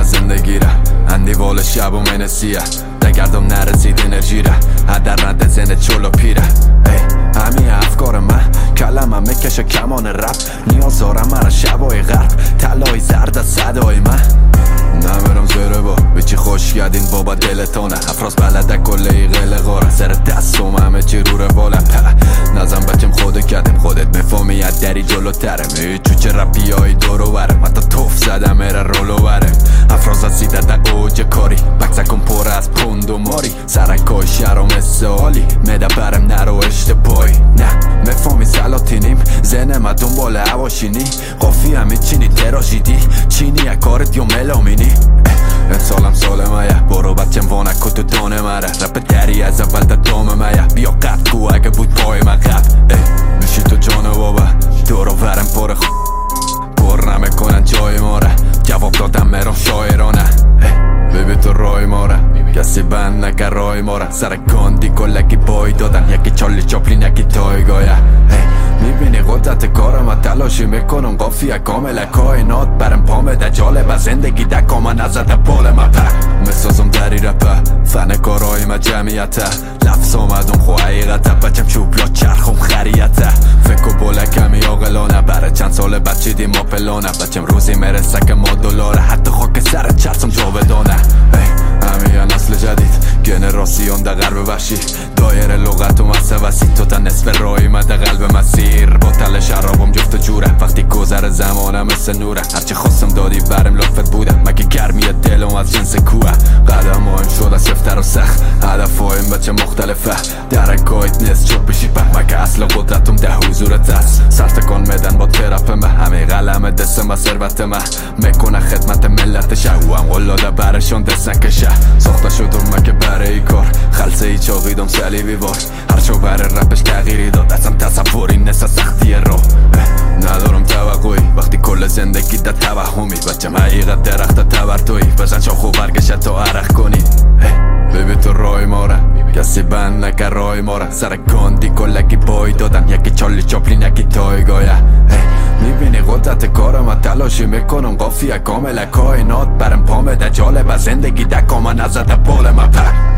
زندگی را اندیوال شب و منسیه دگردم نرسید انرژی را هدر نده زنده چلو پیره همین افکار من کلمم میکشه کمان رپ نیاز دارم من شبای غرب طلای زرد از صدای من نمیرم زیره با بیچی خوش گردین بابا دلتانه افراز بلده کلی قلقاره سر دستم همه چی روره بالا نزم بچم خودت کردم خودت میفهمی از دری جلوتره میچو چه رپی های دورو بره من تا توف زدم میره رولو بره افراز از سیده در اوج کاری بکسکم پر از پوند و ماری سرکای شهرام سوالی میده برم نرو اشتباهی نه میفهمی سلاتینیم زنه ما دنبال هواشینی قافی همی چینی تراژیدی چینی کارت یا ملامینی امسالم سال مایه برو بچم وانکو تو دانه مره رپ دری از اول تا دام مایه بیا قد کو اگه بود پای من قد میشی تو جانه بابا دورو ورم پر نمیکنن جای ماره جواب دادم میرم شاعرانه ببی تو رای ماره کسی بند نکر رای ماره سر کاندی کلکی بای دادن یکی چارلی چاپلین یکی تایگایه میبینی قدرت کارم و تلاشی میکنم قافیه کامل کائنات برم پامه ده جالب زندگی ده کامن نزده بال ما پر میسازم دری رپه فن کارای ما جمعیته لفظ آمدم خو حقیقته بچم چوبلا چرخم خریته فکر و بوله کمی آقلانه بره چند سال بچه دی ما پلانه بچم روزی میرسه که ما دلاره حتی خاک سر چرسم جاودانه همین نسل جدید گنراسیون ده غرب وحشی دایره لغت و مسوسی تو تا نصف رای مده قلب مسیر با تل شرابم جفت جوره وقتی گذر زمانم مثل نوره هرچی خواستم دادی برم لافت بوده مگه گرمی دلم از جنس کوه قدم هایم شده سفتر و سخت هدف هایم بچه مختلفه درکایت نیست چوب بشی به مگه اصل قدرتم ده حضورت است سرتکان میدن با ترپمه همه قلم دستم و ثروتمه میکنه خدمت ملتشه او هم قلاده برشان دست نکشه ساخته شدم مگه برای کار خلصه ای چاقیدم سلیبی بار هرچو بر رپش تغییری داد ازم تصوری نسه سختی رو ندارم توقعی وقتی کل زندگی ده توهمی بچم حقیقت درخت تبرتوی بزن شاخو برگشت تا عرق کنی ببی تو رای ماره کسی بند نکر رای ماره سر کاندی کلکی بای دادن یکی چارلی چاپلین یکی تایگایه میبینی قدرت کارم و تلاشی میکنم قافیه کامل کائنات برم پامه ده جالب زندگی ده کامن نزده بال ما پر